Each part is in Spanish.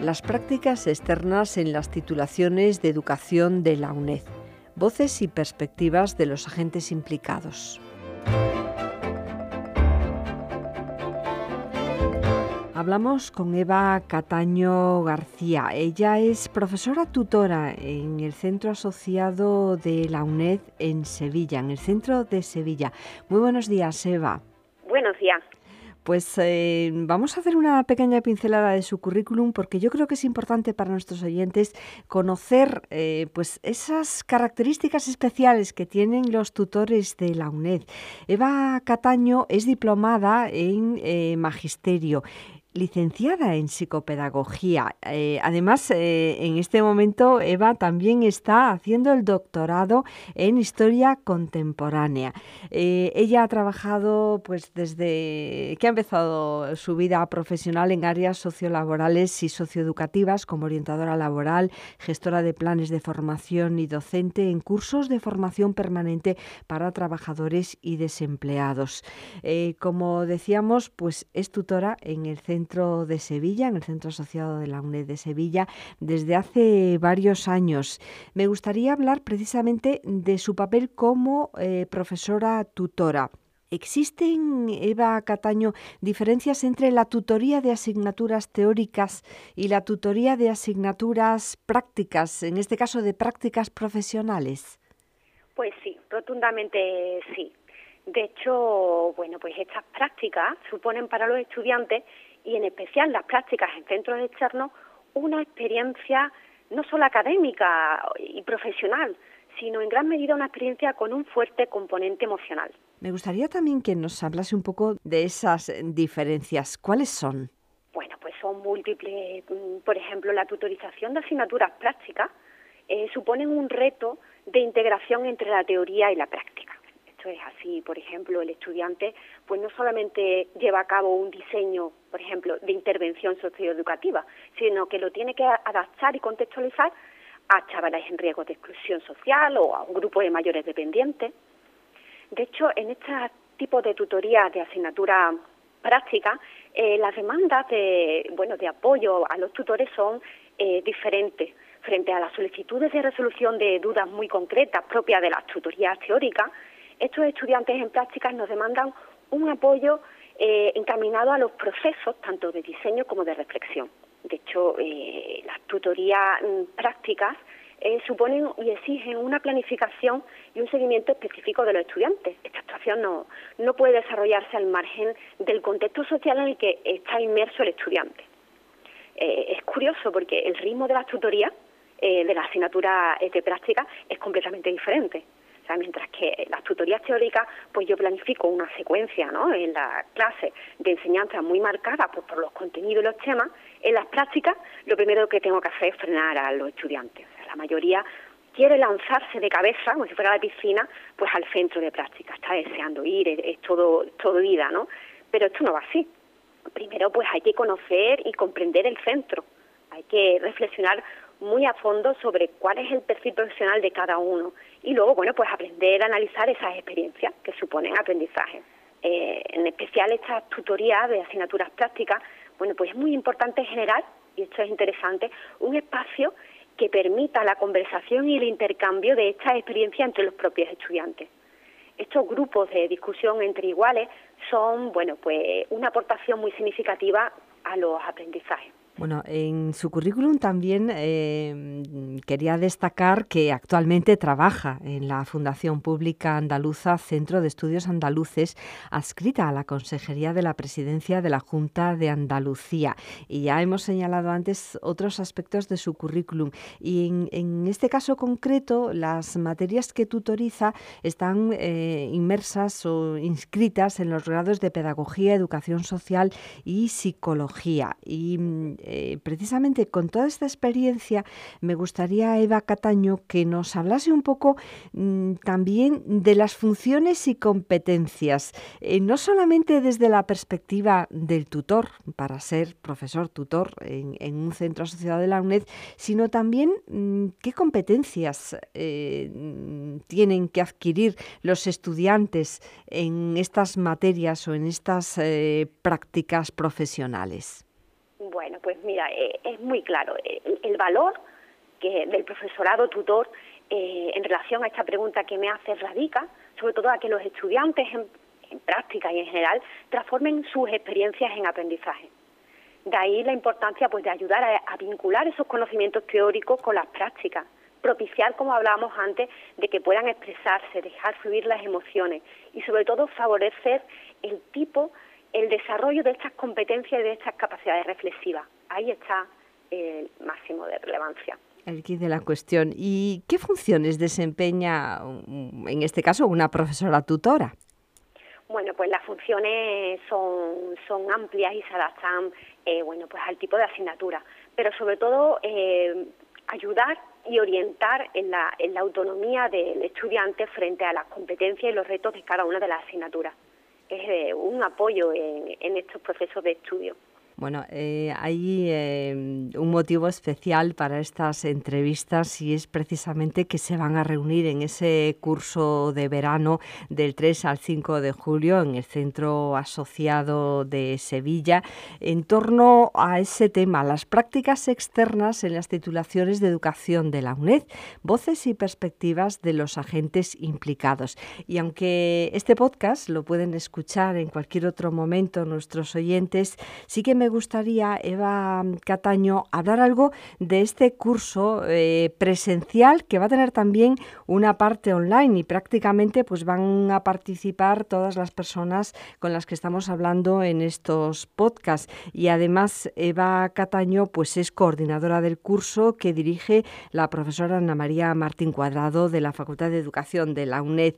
las prácticas externas en las titulaciones de educación de la UNED. Voces y perspectivas de los agentes implicados. Hablamos con Eva Cataño García. Ella es profesora tutora en el Centro Asociado de la UNED en Sevilla, en el centro de Sevilla. Muy buenos días, Eva. Buenos días. Pues vamos a hacer una pequeña pincelada de su currículum porque yo creo que es importante para nuestros oyentes conocer pues esas características especiales que tienen los tutores de la UNED. Eva Cataño es diplomada en Magisterio, licenciada en psicopedagogía. Además, en este momento Eva también está haciendo el doctorado en historia contemporánea. Ella ha trabajado pues desde que ha empezado su vida profesional en áreas sociolaborales y socioeducativas como orientadora laboral, gestora de planes de formación y docente en cursos de formación permanente para trabajadores y desempleados. Como decíamos, pues es tutora en el Centro de Sevilla, en el Centro Asociado de la UNED de Sevilla, desde hace varios años. Me gustaría hablar precisamente de su papel como profesora tutora. ¿Existen, Eva Cataño, diferencias entre la tutoría de asignaturas teóricas y la tutoría de asignaturas prácticas, en este caso de prácticas profesionales? Pues sí, rotundamente sí. De hecho, bueno, pues estas prácticas suponen para los estudiantes, y en especial las prácticas en centros externos, una experiencia no solo académica y profesional, sino en gran medida una experiencia con un fuerte componente emocional. Me gustaría también que nos hablase un poco de esas diferencias. ¿Cuáles son? Bueno, pues son múltiples. Por ejemplo, la tutorización de asignaturas prácticas suponen un reto de integración entre la teoría y la práctica. Esto es así, por ejemplo, el estudiante pues no solamente lleva a cabo un diseño, por ejemplo, de intervención socioeducativa, sino que lo tiene que adaptar y contextualizar a chavales en riesgo de exclusión social o a un grupo de mayores dependientes. De hecho, en este tipo de tutoría de asignatura práctica, las demandas de apoyo a los tutores son diferentes. Frente a las solicitudes de resolución de dudas muy concretas propias de las tutorías teóricas, estos estudiantes en prácticas nos demandan un apoyo encaminado a los procesos tanto de diseño como de reflexión. De hecho, las tutorías prácticas suponen y exigen una planificación y un seguimiento específico de los estudiantes. Esta actuación no puede desarrollarse al margen del contexto social en el que está inmerso el estudiante. Es curioso porque el ritmo de las tutorías de la asignatura de práctica es completamente diferente. O sea, mientras que las tutorías teóricas, pues yo planifico una secuencia, ¿no?, en la clase de enseñanza muy marcada por los contenidos y los temas. En las prácticas, lo primero que tengo que hacer es frenar a los estudiantes. O sea, la mayoría quiere lanzarse de cabeza, como si fuera a la piscina, pues al centro de práctica. Está deseando ir, es todo vida, ¿no? Pero esto no va así. Primero, pues hay que conocer y comprender el centro. Hay que reflexionar muy a fondo sobre cuál es el perfil profesional de cada uno y luego, bueno, pues aprender a analizar esas experiencias que suponen aprendizaje. En especial estas tutorías de asignaturas prácticas, bueno, pues es muy importante generar, y esto es interesante, un espacio que permita la conversación y el intercambio de estas experiencias entre los propios estudiantes. Estos grupos de discusión entre iguales son, bueno, pues una aportación muy significativa a los aprendizajes. Bueno, en su currículum también quería destacar que actualmente trabaja en la Fundación Pública Andaluza Centro de Estudios Andaluces, adscrita a la Consejería de la Presidencia de la Junta de Andalucía. Y ya hemos señalado antes otros aspectos de su currículum. Y en este caso concreto, las materias que tutoriza están inmersas o inscritas en los grados de Pedagogía, Educación Social y Psicología. Y precisamente con toda esta experiencia me gustaría, Eva Cataño, que nos hablase un poco también de las funciones y competencias, no solamente desde la perspectiva del tutor, para ser profesor tutor en un centro asociado de la UNED, sino también qué competencias tienen que adquirir los estudiantes en estas materias o en estas prácticas profesionales. Bueno, pues mira, es muy claro. El valor del profesorado tutor en relación a esta pregunta que me hace radica, sobre todo a que los estudiantes en práctica y en general transformen sus experiencias en aprendizaje. De ahí la importancia pues de ayudar a vincular esos conocimientos teóricos con las prácticas, propiciar, como hablábamos antes, de que puedan expresarse, dejar fluir las emociones y sobre todo favorecer el desarrollo de estas competencias y de estas capacidades reflexivas. Ahí está el máximo de relevancia. El quid de la cuestión. ¿Y qué funciones desempeña, en este caso, una profesora tutora? Bueno, pues las funciones son amplias y se adaptan pues al tipo de asignatura, pero sobre todo ayudar y orientar en la autonomía del estudiante frente a las competencias y los retos de cada una de las asignaturas. Es un apoyo en estos procesos de estudio. Bueno, hay un motivo especial para estas entrevistas y es precisamente que se van a reunir en ese curso de verano del 3 al 5 de julio en el Centro Asociado de Sevilla en torno a ese tema, las prácticas externas en las titulaciones de educación de la UNED, voces y perspectivas de los agentes implicados. Y aunque este podcast lo pueden escuchar en cualquier otro momento nuestros oyentes, sí que me gustaría, Eva Cataño, hablar algo de este curso presencial que va a tener también una parte online y prácticamente pues van a participar todas las personas con las que estamos hablando en estos podcasts. Y además Eva Cataño pues es coordinadora del curso que dirige la profesora Ana María Martín Cuadrado de la Facultad de Educación de la UNED.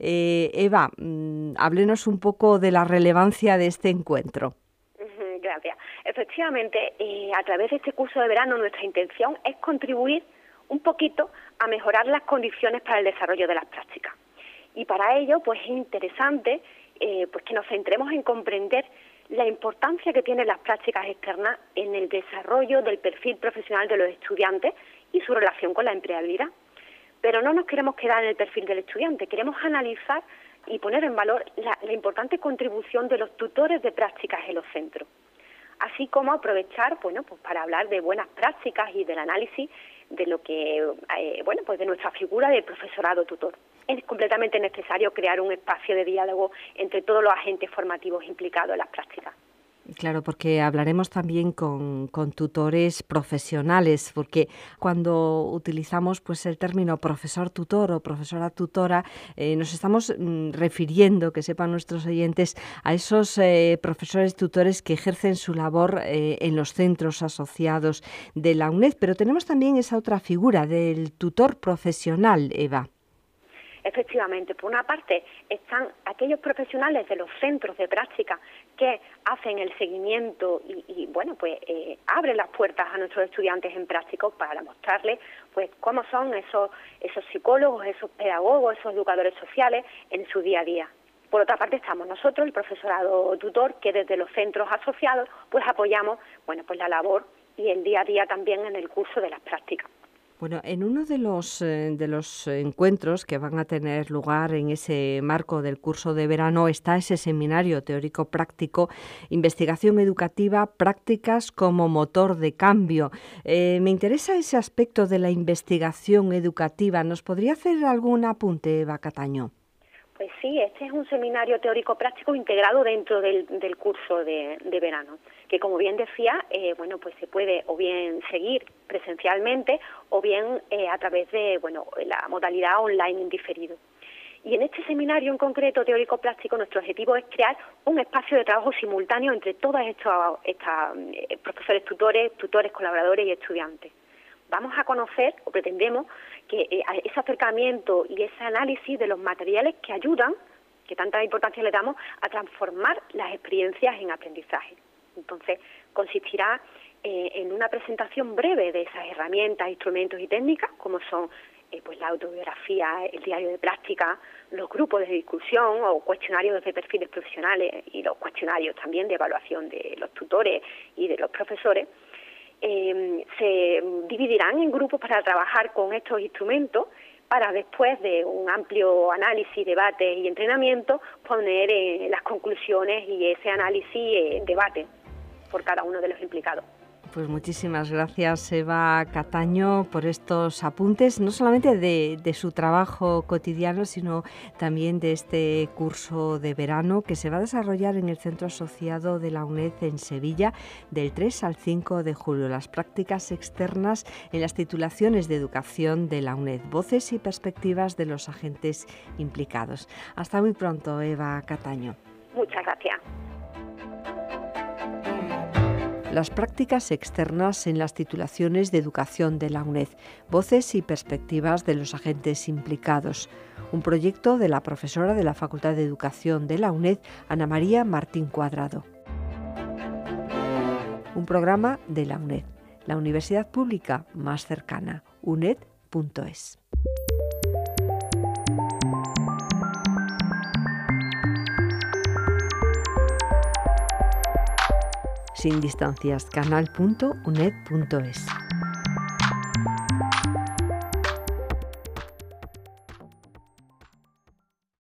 Eva, háblenos un poco de la relevancia de este encuentro. Gracias. Efectivamente, a través de este curso de verano nuestra intención es contribuir un poquito a mejorar las condiciones para el desarrollo de las prácticas. Y para ello, pues es interesante pues que nos centremos en comprender la importancia que tienen las prácticas externas en el desarrollo del perfil profesional de los estudiantes y su relación con la empleabilidad. Pero no nos queremos quedar en el perfil del estudiante, queremos analizar y poner en valor la importante contribución de los tutores de prácticas en los centros, así como aprovechar, pues para hablar de buenas prácticas y del análisis de lo que, pues de nuestra figura de profesorado tutor. Es completamente necesario crear un espacio de diálogo entre todos los agentes formativos implicados en las prácticas. Claro, porque hablaremos también con tutores profesionales, porque cuando utilizamos pues el término profesor tutor o profesora tutora, nos estamos refiriendo, que sepan nuestros oyentes, a esos profesores tutores que ejercen su labor en los centros asociados de la UNED, pero tenemos también esa otra figura del tutor profesional, Eva. Efectivamente, por una parte están aquellos profesionales de los centros de práctica que hacen el seguimiento y abren las puertas a nuestros estudiantes en prácticos para mostrarles pues cómo son esos psicólogos, esos pedagogos, esos educadores sociales en su día a día. Por otra parte estamos nosotros, el profesorado tutor, que desde los centros asociados pues apoyamos la labor y el día a día también en el curso de las prácticas. Bueno, en uno de los encuentros que van a tener lugar en ese marco del curso de verano está ese seminario teórico-práctico, investigación educativa, prácticas como motor de cambio. Me interesa ese aspecto de la investigación educativa. ¿Nos podría hacer algún apunte, Eva Cataño? Pues sí, este es un seminario teórico-práctico integrado dentro del curso de verano, que como bien decía, pues se puede o bien seguir presencialmente o bien a través de la modalidad online en diferido. Y en este seminario en concreto teórico-práctico nuestro objetivo es crear un espacio de trabajo simultáneo entre todos estos profesores tutores, colaboradores y estudiantes. Vamos a conocer, o pretendemos, que ese acercamiento y ese análisis de los materiales que ayudan, que tanta importancia le damos, a transformar las experiencias en aprendizaje. Entonces, consistirá en una presentación breve de esas herramientas, instrumentos y técnicas, como son la autobiografía, el diario de práctica, los grupos de discusión o cuestionarios de perfiles profesionales y los cuestionarios también de evaluación de los tutores y de los profesores. Se dividirán en grupos para trabajar con estos instrumentos para después de un amplio análisis, debate y entrenamiento poner las conclusiones y ese análisis en debate por cada uno de los implicados. Pues muchísimas gracias, Eva Cataño, por estos apuntes, no solamente de su trabajo cotidiano, sino también de este curso de verano que se va a desarrollar en el Centro Asociado de la UNED en Sevilla del 3 al 5 de julio. Las prácticas externas en las titulaciones de educación de la UNED, voces y perspectivas de los agentes implicados. Hasta muy pronto, Eva Cataño. Muchas gracias. Las prácticas externas en las titulaciones de educación de la UNED, voces y perspectivas de los agentes implicados. Un proyecto de la profesora de la Facultad de Educación de la UNED, Ana María Martín Cuadrado. Un programa de la UNED, la universidad pública más cercana, uned.es. Sin distancias, canal.uned.es.